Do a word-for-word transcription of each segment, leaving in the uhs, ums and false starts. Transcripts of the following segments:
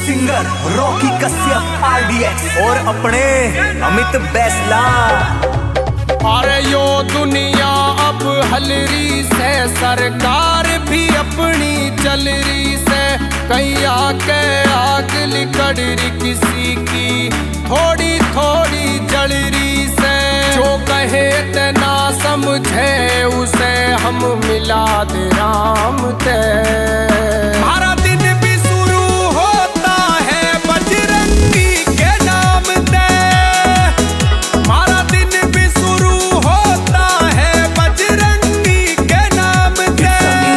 Singer Rocky Kashyap RDX और अपने अमित बैसला। अरे यो दुनिया अब हलरी से, सरकार भी अपनी चल रही से। कहीं आके आग लिकड़ रही किसी की, थोड़ी थोड़ी जल रही से। जो कहे ते ना समझे उसे हम मिला दे राम ते। हमारा दिन भी शुरू होता है बजरंगी के नाम ते। हमारा दिन भी शुरू होता है बजरंगी के नाम ते।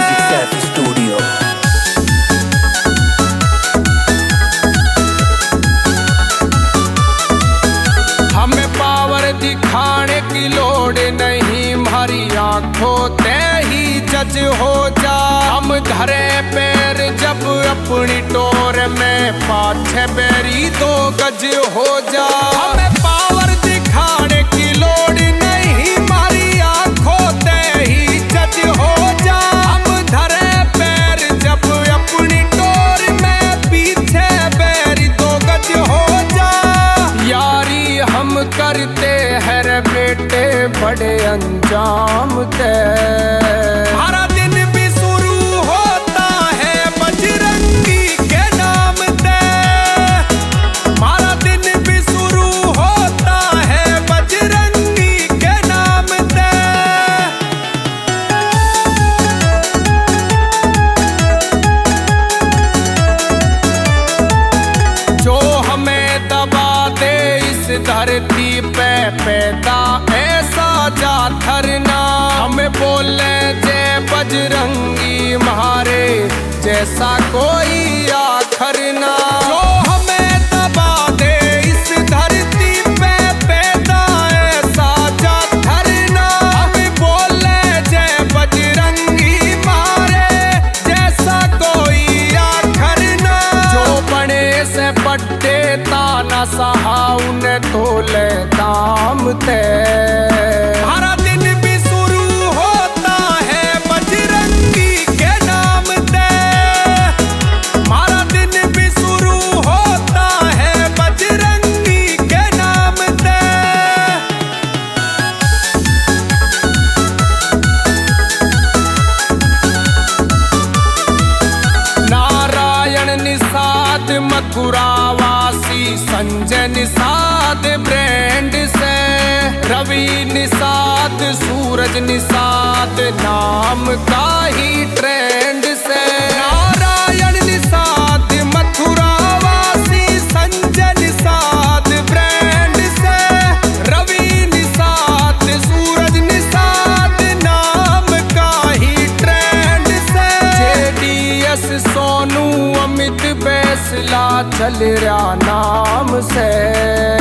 हमें पावर दिखाने की लोड़ नहीं, हमारी आंखों ते ही जज हो जा। हम धरे पैर जब अपनी टोर में, पाछे बैरी दो गज हो जा। हमें पावर दिखाने की लोड़ नहीं, हमारी आंखों ते ही जज हो जा। हम धरे पैर जब अपनी टोर में, पीछे बैरी दो गज हो जा। यारी हम करते हैं रे बेटे बड़े अंजाम ते। हमारा दिन भी शुरू होता है बजरंगी के नाम ते। हमारा दिन भी शुरू होता है बजरंगी के नाम ते। जो हमें दबा दे इस धरती पे पैदा ऐसा जाथर ना। हमें बोले जय बजरंगी मारे जैसा कोई आखर ना। जो हमें दबा दे इस धरती पे पैदा ऐसा जाथर ना। हमें बोले जय बजरंगी मारे जैसा कोई आखर ना। जो बड़े से बड्डे ताना सहा उन्हें तोले दाम ते। हमारा दिन भी शुरू होता है बजरंगी के नाम ते। हमारा दिन भी शुरू होता है बजरंगी के नाम ते। नारायण निषाद मथुरावासी, संजय निषाद ब्रांड से। रवि निषाद सूरज निषाद नाम का ही ट्रेंड से। नारायण निषाद मथुरावासी, संजय निषाद ब्रांड से। रवि निषाद सूरज निषाद नाम का ही ट्रेंड से। जेडीएस सोनू अमित बैसला चल रहा नाम से।